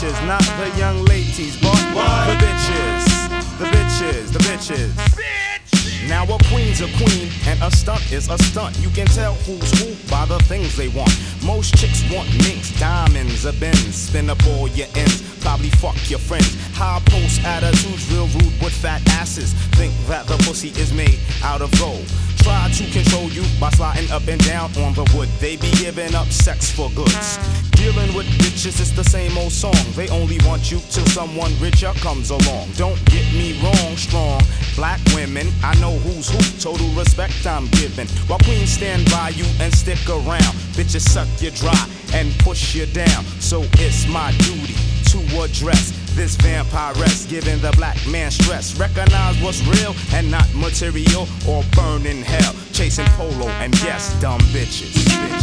bitches, not the young ladies, but the bitches, the bitches, the bitches. Now a queen's a queen and a stunt is a stunt. You can tell who's who by the things they want. Most chicks want minks, diamonds, a Benz. Spin up all your ends, probably fuck your friends. High post attitudes, real rude with fat asses. Think that the pussy is made out of gold. Try to control you by sliding up and down on the wood. They be giving up sex for goods. Dealing with bitches, it's the same old song. They only want you till someone richer comes along. Don't get me wrong, strong black women, I know who's who. Total respect I'm giving. While queens stand by you and stick around, bitches suck you dry and push you down. So it's my duty to address this vampiress, giving the black man stress. Recognize what's real and not material, or burn in hell, chasing polo and yes, dumb bitches.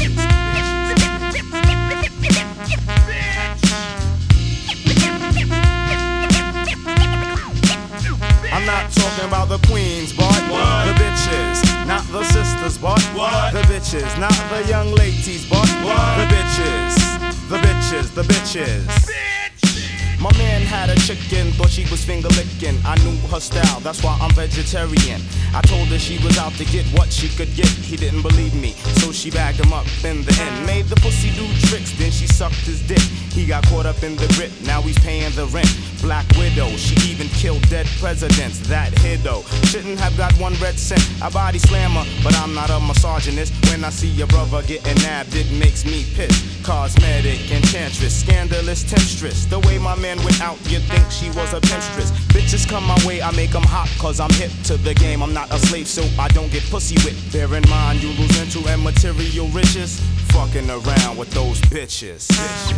I'm not talking about the queens, but the bitches, not the sisters, but the bitches, not the young ladies, but the bitches, the bitches, the bitches. My man had a chicken, thought she was finger licking. I knew her style, that's why I'm vegetarian. I told her she was out to get what she could get. He didn't believe me, so she bagged him up in the end. Made the pussy do tricks, then she sucked his dick. He got caught up in the grip, now he's paying the rent. Black widow, she even killed dead presidents. That hiddo shouldn't have got one red cent. I body slammer, but I'm not a misogynist. When I see your brother getting nabbed, it makes me pissed. Cosmetic enchantress, scandalous temptress. The way my man went out, you'd think she was a pinstress. Bitches come my way, I make them hot, cause I'm hip to the game. I'm not a slave, so I don't get pussy whipped. Bear in mind, you lose into and material riches, fucking around with those bitches.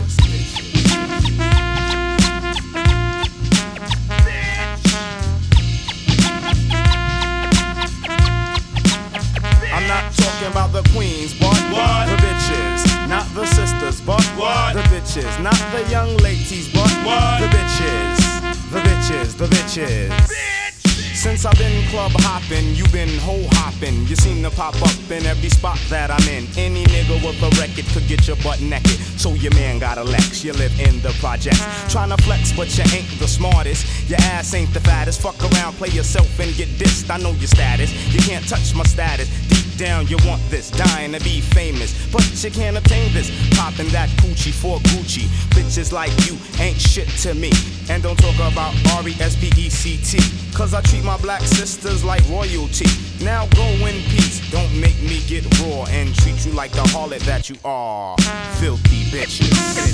I'm not talking about the queens, but the bitches, not the sisters, but the bitches, not the young ladies, but the bitches, the bitches, the bitches. Since I've been club hopping, you been hoe hopping. You seem to pop up in every spot that I'm in. Any nigga with a record could get your butt naked. So your man got a Lex, you live in the projects. Tryna flex, but you ain't the smartest. Your ass ain't the fattest. Fuck around, play yourself and get dissed. I know your status, you can't touch my status. Deep down you want this, dying to be famous, but you can't obtain this. Popping that coochie for Gucci. Bitches like you ain't shit to me. And don't talk about R-E-S-P-E-C-T, cause I treat my black sisters like royalty. Now go in peace, don't make me get raw and treat you like the harlot that you are. Filthy bitches.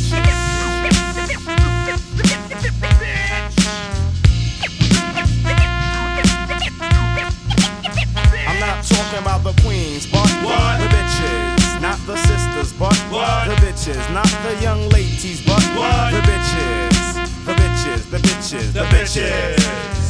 I'm not talking about the queens, but the bitches, not the sisters, but the bitches, not the young ladies, but the bitches, the bitches, the bitches, the bitches.